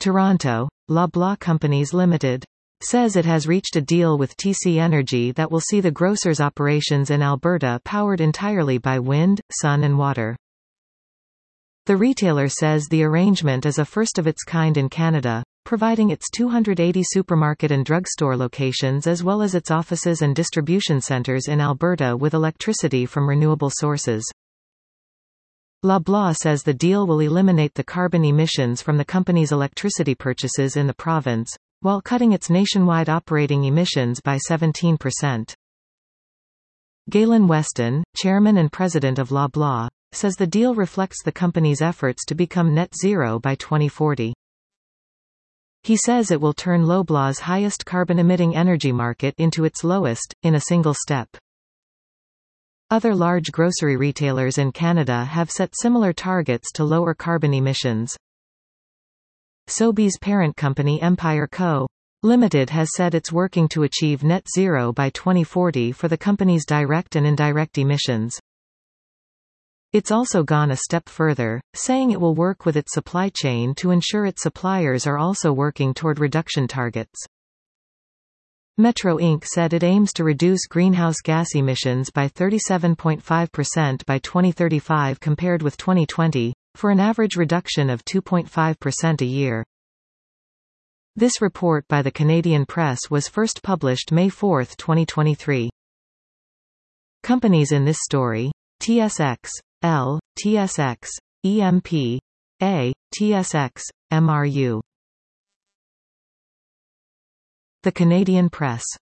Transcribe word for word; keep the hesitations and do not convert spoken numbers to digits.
Toronto, Loblaw Companies Limited says it has reached a deal with T C Energy that will see the grocer's operations in Alberta powered entirely by wind, sun and water. The retailer says the arrangement is a first of its kind in Canada, providing its two hundred eighty supermarket and drugstore locations as well as its offices and distribution centres in Alberta with electricity from renewable sources. Loblaw says the deal will eliminate the carbon emissions from the company's electricity purchases in the province, while cutting its nationwide operating emissions by seventeen percent. Galen Weston, chairman and president of Loblaw, says the deal reflects the company's efforts to become net zero by twenty forty. He says it will turn Loblaw's highest carbon-emitting energy market into its lowest, in a single step. Other large grocery retailers in Canada have set similar targets to lower carbon emissions. Sobeys' parent company Empire Co. Limited has said it's working to achieve net zero by twenty forty for the company's direct and indirect emissions. It's also gone a step further, saying it will work with its supply chain to ensure its suppliers are also working toward reduction targets. Metro Incorporated said it aims to reduce greenhouse gas emissions by thirty-seven point five percent by twenty thirty-five compared with twenty twenty, for an average reduction of two point five percent a year. This report by the Canadian Press was first published May fourth, twenty twenty-three. Companies in this story: T S X, L, T S X, E M P, A, T S X, M R U. The Canadian Press.